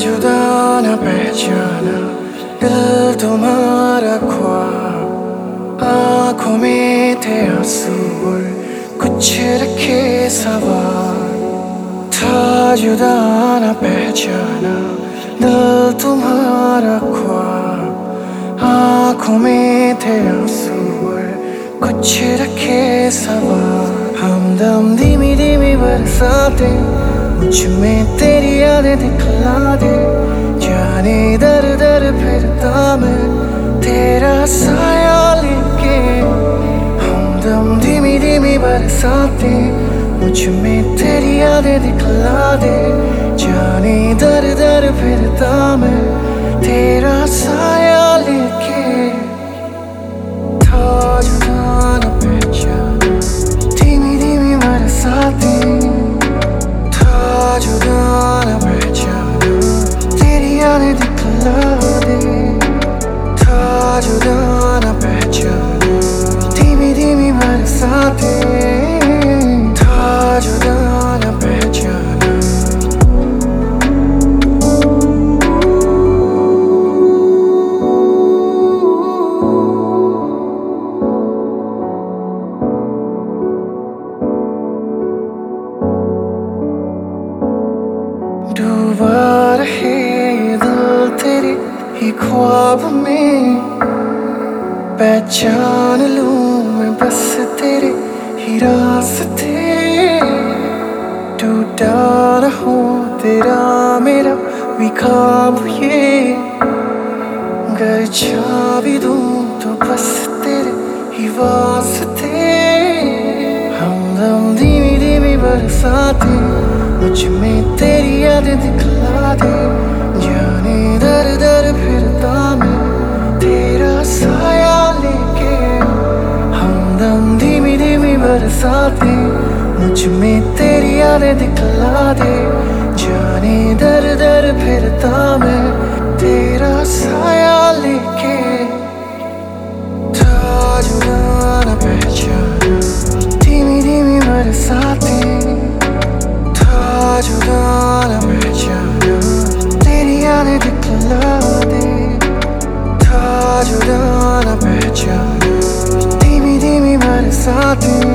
जुदा न पहचाना दिल तुम्हारा ख्वाब, आंखों में थे आंसू और कुछ रखे सवाल। था जुदा न पहचाना दिल तुम्हारा ख्वाब, आंखों में थे आंसू और कुछ रखे सवाल। हमदम धीमी धीमी बरसाते मुझ में तेरी यादें दिखला दे, जाने दर दर फिरता मैं तेरा साया लेके। हमदम धीमी धीमी बरसाते मुझ में तेरी यादें दिखला दे, जाने दर दर फिरता मैं तेरा साया लेके। था जुदा न पहचाना धीमी धीमी बरसाते, था जुदा न पहचाना तेरी यादें दिखला दे, था जुदा न पहचाना धीमी धीमी बरसाते, था जुदा न पहचाना। डूबा रहे दिल तेरे ही ख्वाब में, पहचान लूं मैं बस तेरे ही रास्ते। टूटा न हो तेरा मेरा भी ख्वाब ये, अगर जा भी दूं तो बस तेरे ही वास्ते। हमदम धीमी धीमी बरसाते मुझ में तेरी यादें दिखला दे, जाने दर दर फिरता मैं तेरा साया लेके। हमदम धीमी धीमी बरसाते मुझ में तेरी यादें दिखला दे, जाने दर दर फिरता मैं तेरा साया लेके। था जुदा न पहचाना धीमी धीमी बरसाते, था जुदा न पहचाना तेरी यादें दिखला दे, था जुदा न पहचाना धीमी धीमी बरसाते।